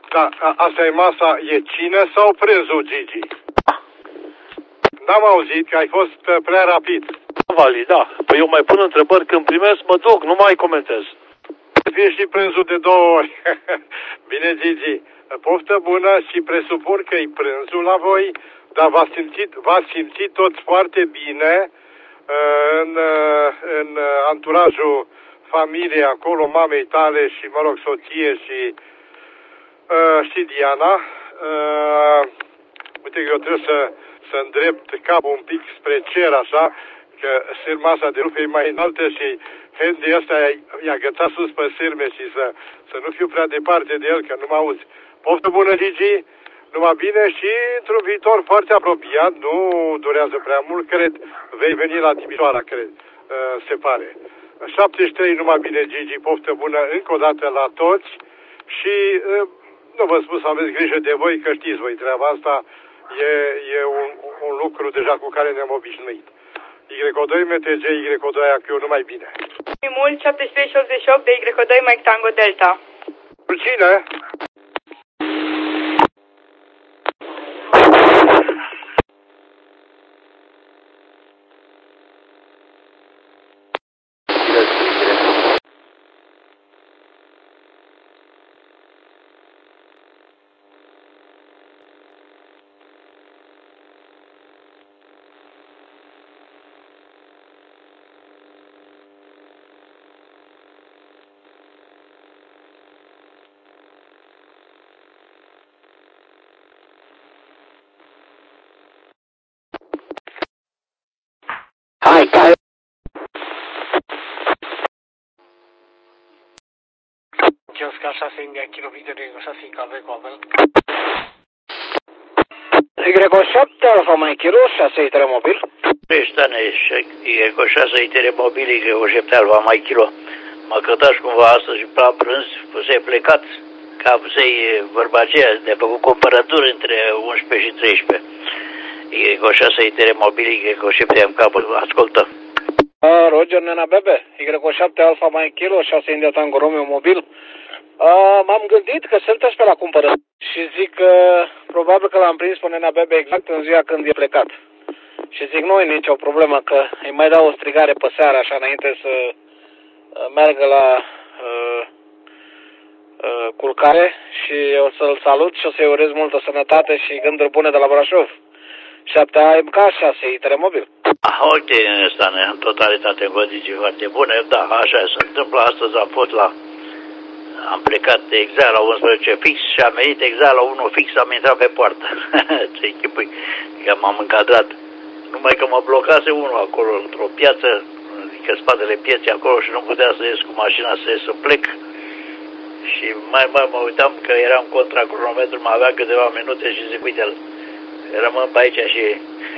Da, asta e masa, e cină sau prânzul, Gigi? N-am auzit că ai fost prea rapid. Vali, da. Păi eu mai pun întrebări când primesc, mă duc, nu mai comentez. Fie și prânzul de 2 ori. Bine, Gigi. Poftă bună și presupun că e prânzul la voi, dar v-ați simțit toți foarte bine în anturajul familiei acolo, mamei tale și, mă rog, soție și Diana. Uite că eu trebuie să îndrept capul un pic spre cer, așa, că sârma de rupe e mai înaltă și Hendy ăsta i-a agățat sus pe sârme și să nu fiu prea departe de el, că nu mă auzi. Poftă bună, Gigi, numai bine și într-un viitor foarte apropiat, nu durează prea mult, cred, vei veni la Timișoara, cred, se pare. 73, numai bine, Gigi, poftă bună încă o dată la toți și nu vă spun să aveți grijă de voi, că știți voi treaba asta, e un lucru deja cu care ne-am obișnuit. Y2 MTG, Y2 AQ, numai bine. Mult 7388 de Y2 Mike Tango Delta. Cine? Hai, cai! Kioska 6 India Kilo Victor Y6 Calve Covel. Y7 Alfa Mai Kilo 6 mobil. Prestane, Y6 itere mobil, Y7 Alfa Mai Kilo. M-a cătat cumva astăzi la prânz, fusei plecat, ca fusei vorba aceea, de făcut comparatură între 11 și 13. Y6 itere mobil, Y7 am capul, ascultă. Roger, nena bebe, Y7 Alfa Mai Kilo 6 India Tango Romeo mobil. M-am gândit că sunteți pe la cumpărături și zic că probabil că l-am prins pe nena bebe exact în ziua când e plecat. Și zic, nu e nicio problemă, că îi mai dau o strigare pe seară, așa, înainte să meargă la culcare și o să-l salut și o să-i urez multă sănătate și gânduri bune de la Brașov. 7 AMK 6 ITR mobil. Uite, ăsta în totalitate în condiții foarte bune, da, așa se întâmplă. Astăzi am plecat exact la 11 fix și am venit exact la 1 fix, am intrat pe poartă. Ce echipui, că m-am încadrat. Numai că mă blocase unul acolo într-o piață, adică spatele pieței acolo și nu putea să ies cu mașina să ies să plec. Și mai mă uitam că eram contra cronometru, mă avea câteva minute și zic, uite-l, rămân pe aici și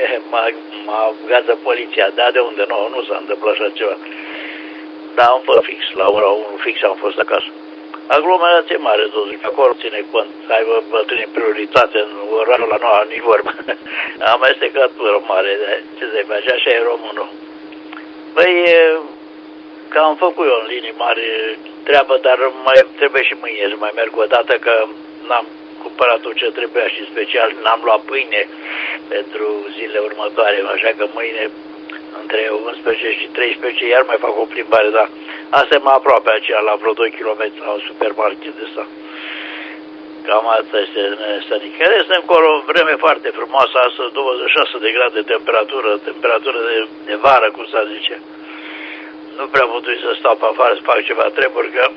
mă gață poliția. Da, de unde? Nu s-a întâmplat așa ceva. Da, am fost fix, la ora 1 fix am fost acasă. Aglomerație mare, totuși, acolo ține cont, să aibă bătrânii prioritate în orarul la noua, nici vorbă. Amestecătură mare, de ce se face, așa e românul. Păi, că am făcut eu în linii mari treabă, dar mai trebuie și mâine să mai merg o dată, că n-am cumpărat tot ce trebuia și special n-am luat pâine pentru zilele următoare, așa că mâine între 11 și 13 iar mai fac o plimbare, dar asta e mai aproape aceea, la vreo 2 km la un supermarket de ăsta. Cam asta este stănică. Este încolo vreme foarte frumoasă, astăzi 26 de grade temperatură de vară, cum s-a zice. Nu prea putui să stau pe afară să fac ceva treburi, că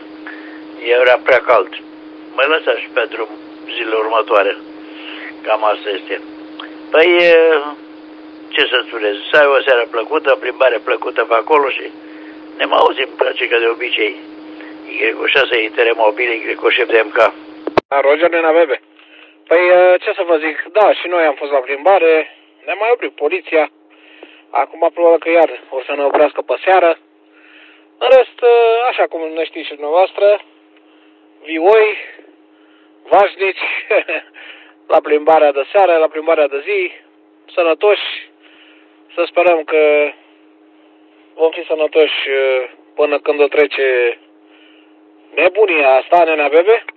era prea cald. Mă lăsa și pentru zilele următoare. Cam asta este. Păi, ce să-ți spunez, să ai o seară plăcută, plimbare plăcută pe acolo și ne mai auzim, place că de obicei. Y6 ITR mobil, Y7 MK. Roger, nena bebe. Păi, ce să vă zic, da, și noi am fost la plimbare, ne mai oprit poliția. Acum probabil că iar o să ne oprească pe seară. În rest, așa cum ne știți și dumneavoastră, vioi, vașnici, la plimbarea de seară, la plimbarea de zi, sănătoși. Să sperăm că vom fi sănătoși până când o trece nebunia asta, nenea bebe.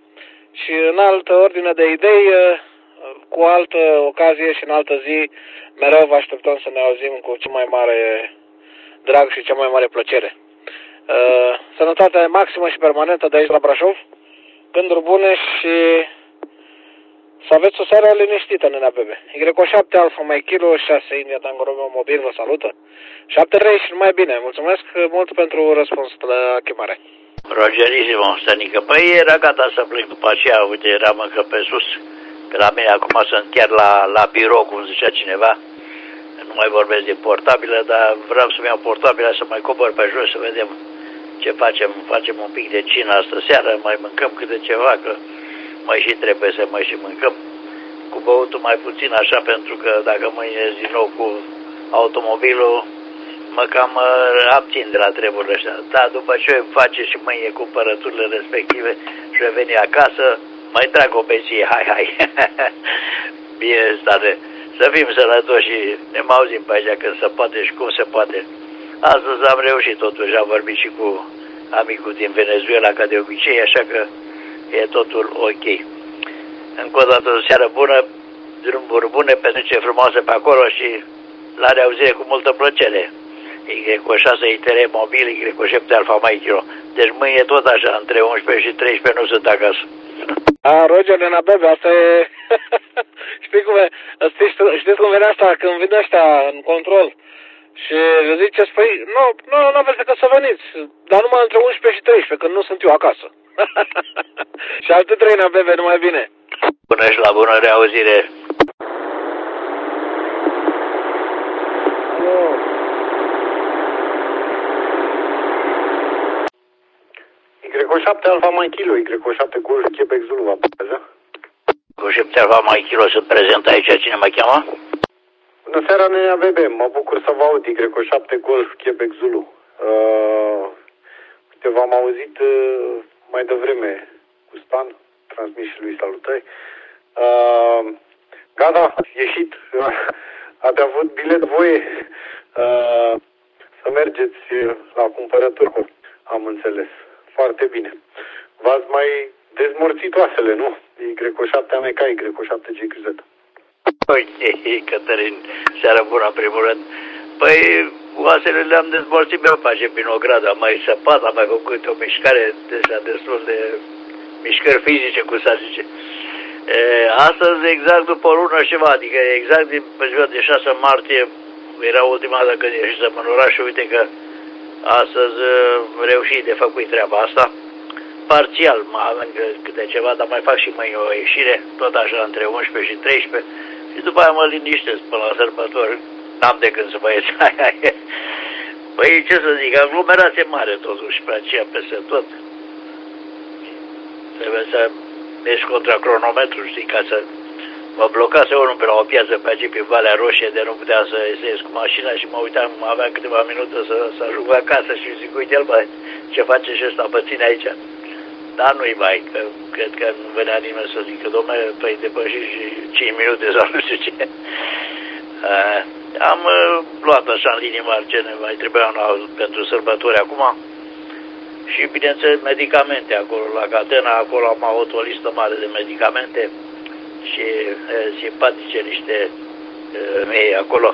Și în altă ordine de idei, cu altă ocazie și în altă zi, mereu vă așteptăm să ne auzim cu cel mai mare drag și cea mai mare plăcere. Sănătate maximă și permanentă de aici la Brașov, gânduri bune și să aveți o seară liniștită, nenea Bebe. Y7 Alfa Mai Kilo 6 India Tango Romeo Mobil vă salută. 7-3 și numai bine. Mulțumesc mult pentru răspuns la chemare. Rogerissimo, Stănică. Păi era gata să plec după aceea, uite, eram încă pe sus. Că la mine acum sunt chiar la birou, cum zicea cineva. Nu mai vorbesc de portabilă, dar vreau să-mi iau portabilă, să mai cobor pe jos, să vedem ce facem. Facem un pic de cină astă seară, mai mâncăm câte ceva, că mai și trebuie să mai și mâncăm. Cu băutul mai puțin așa, pentru că dacă mâine ies din nou cu automobilul, mă cam abțin de la treburile astea. Dar după ce face și mâine cumpărăturile respective și reveni acasă, mai trag o beție, hai. Bine, state, să fim sănătoși și ne mai auzim pe aici când se poate și cum se poate. Astăzi am reușit totuși, am vorbit și cu amicul din Venezuela, ca de obicei, așa că e totul ok. Încă o dată o seară bună, drumuri bune, petrece frumoase pe acolo și la reauzire cu multă plăcere. Y6 ITR mobil, Y7 Alfa Mai Kilo. Deci mâine tot așa, între 11 și 13 nu sunt acasă. Roger, nena Bebe, asta e... Știți cum vine asta? Când vin ăștia în control și le ziceți, păi, nu aveți decât să veniți, dar numai între 11 și 13, când nu sunt eu acasă. Și alte trei, nena Bebe, numai bine. Bună și la bună reauzire. Y7 Alfa Mai Kilo, Y7 Golf Quebec Zulu, vă apărează? Y7 Alfa Mai Kilo, sunt prezent aici, cine mă cheamă? Bună seara, nenea Bebe, mă bucur să vă aud, Y7 Golf Quebec Zulu. Uite, v-am auzit mai devreme cu Stan, transmis și lui salutări. Gata, ieșit, ați avut bilet voie să mergeți la cumpărături, am înțeles. Foarte bine. V-ați mai dezmorțit oasele, nu? Y7 AMK, Y7 GQZ. Uite, Cătălin, seara bună, în primul rând. Păi, oasele le-am dezmorțit meu pe prin Ograd, am mai săpat, am mai făcut o mișcare destul de mișcări fizice, cum s-ar zice. Astăzi, exact după o lună și ceva, adică exact pe ziua de 6 martie, era ultima dată când ieșisem în oraș și uite că astăzi reușit de făcut treaba asta. Parțial, mai avem câte ceva, dar mai fac și mâine o ieșire, tot așa, între 11 și 13. Și după aia mă liniștesc până la sărbători. N-am de când să mă ies. Păi, ce să zic, aglomerație mare totuși pe aceea peste tot. Trebuie să mergi contra cronometru, știi, ca să mă blocase unul pe la o piață pe aici, pe Valea Roșie, de nu putea să ies cu mașina și mă uitam, aveam câteva minute să ajung acasă și zic, uite-l, bă, ce face și ăsta, păține aici. Dar nu-i mai, că cred că nu venea nimeni să zică, dom'le, păi depășiți și 5 minute sau nu știu ce. Am luat așa în linii mari ce ne mai trebuia pentru sărbători acum. Și bineînțeles medicamente acolo, la catena, acolo am avut o listă mare de medicamente și simpatice niște mei acolo.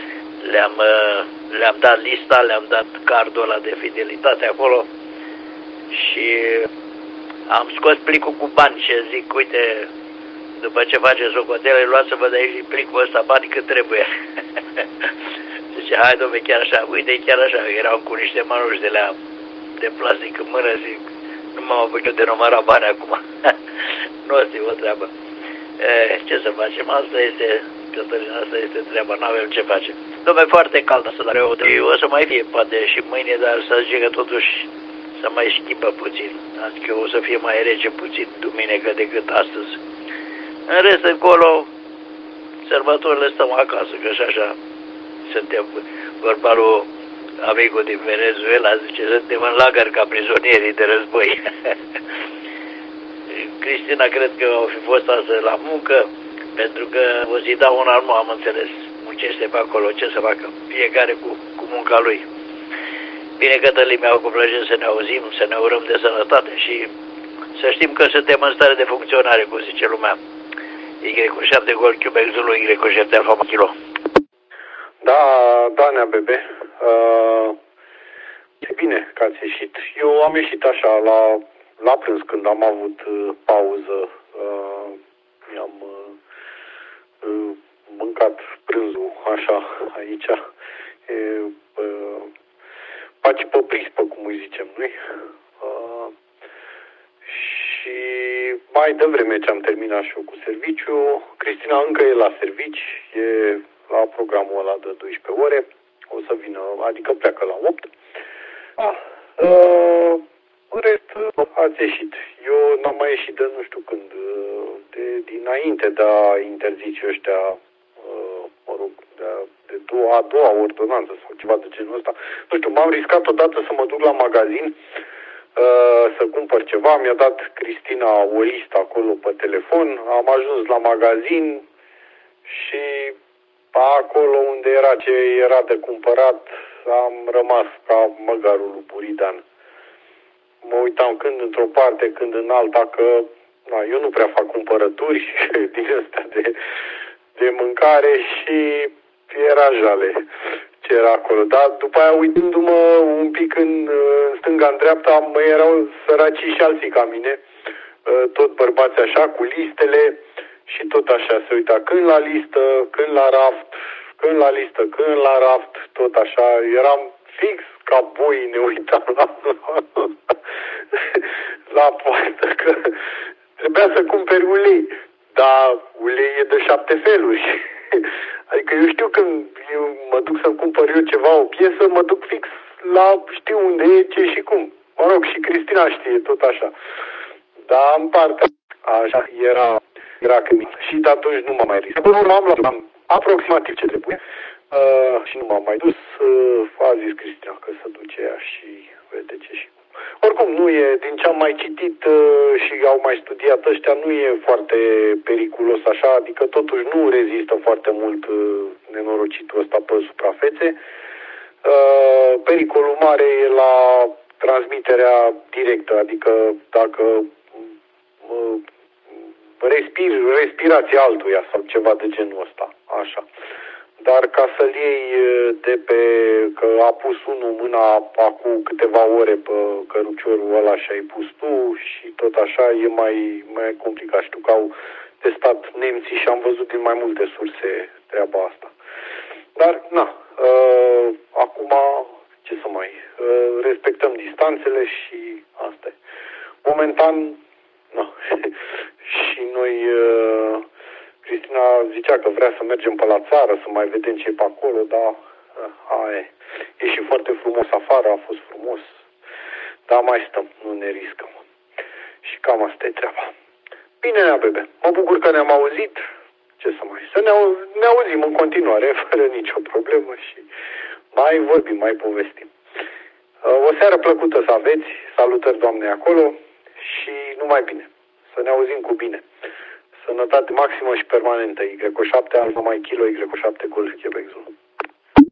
Le-am dat lista, le-am dat cardul ăla de fidelitate acolo și am scos plicul cu bani și zic, uite, după ce faceți socotele, luați-vă de aici plicul ăsta, bani cât trebuie. Zice, hai dom'le, chiar așa, uite, chiar așa, erau cu niște mănuși de plastic în mână, zic, nu m-am apucat de număra bani acum. Nu asta e o treabă. Ce să facem? Asta este, Cătălin, asta este treaba, n-avem ce face. Dom'le, foarte cald asta, dar o să mai fie, poate și mâine, dar să zice că totuși să mai schimbă puțin. Adică o să fie mai rece puțin duminică decât astăzi. În rest, încolo, sărbătorile stăm acasă, că și așa suntem, vorba lui amicul din Venezuela, zice, suntem în lagăr ca prizonierii de război. Cristina cred că au fi fost astăzi la muncă, pentru că o zi da una nu am înțeles, muncește pe acolo, ce să facă, fiecare cu munca lui. Bine, Cătălin, mi-au cu plăcere să ne auzim, să ne urăm de sănătate și Să știm că suntem în stare de funcționare, cum zice lumea. Y7 Gol Quebec Zulu, Y7 Alfa Kilo. Da, da, Nea Bebe. E bine că ați ieșit. Eu am ieșit așa la prânz când am avut pauză. Mi-am mâncat prânzul așa aici. Paci pe prispă, cum îi zicem noi. Și mai devreme ce am terminat și eu cu serviciu, Cristina încă e la servici, e la programul ăla de 12 ore, o să vină, adică pleacă la 8. În rest, ați ieșit. Eu n-am mai ieșit de nu știu când, dinainte de a interzice ăștia, mă rog, de a doua ordonanță sau ceva de genul ăsta. Nu știu, m-am riscat odată să mă duc la magazin să cumpăr ceva, mi-a dat Cristina o listă acolo pe telefon, am ajuns la magazin și acolo unde era ce era de cumpărat am rămas ca măgarul lui Buridan. Mă uitam când într-o parte, când în alta, că eu nu prea fac cumpărături din astea de mâncare și era jale ce era acolo. Dar după aia, uitându-mă un pic în stânga, în dreapta, mai erau săracii și alții ca mine, tot bărbați așa, cu listele și tot așa se uita. Când la listă, când la raft, când la listă, când la raft, tot așa. Eram fix ca boi, ne uitam la poartă, că trebuia să cumperi ulei. Dar ulei e de 7 feluri. Adică eu știu când eu mă duc să-mi cumpăr eu ceva, o piesă, mă duc fix la știu unde e, ce și cum. Mă rog, și Cristina știe tot așa. Dar în partea așa era când și de atunci nu m-am mai riscat. Până am luat aproximativ ce trebuie și nu m-am mai dus. A zis Cristina că se duce ea și vede ce și cum. Oricum, nu e, din ce am mai citit și au mai studiat ăștia, nu e foarte periculos așa, adică totuși nu rezistă foarte mult nenorocitul ăsta pe suprafețe. Pericolul mare e la transmiterea directă, adică dacă respirația altuia sau ceva de genul ăsta, așa. Dar ca să-l iei de pe, că a pus unul mâna acum câteva ore pe căruciorul ăla și ai pus tu și tot așa, e mai complicat. Știu că au testat nemții și am văzut din mai multe surse treaba asta. Dar, acum, ce să mai, respectăm distanțele și asta e. Momentan, și noi... Cristina zicea că vrea să mergem pe la țară, să mai vedem ce e pe acolo, dar e și foarte frumos afară, a fost frumos. Dar mai stăm, nu ne riscăm. Și cam asta e treaba. Bine, Nea Bebe, mă bucur că ne-am auzit. Ce să ne auzim în continuare, fără nicio problemă și mai vorbim, mai povestim. O seară plăcută să aveți, salutări doamnei acolo și numai bine. Să ne auzim cu bine. Sănătate maximă și permanentă. Y7 Alfa Mai Kilo, Y7 Golf Quebec Zulu.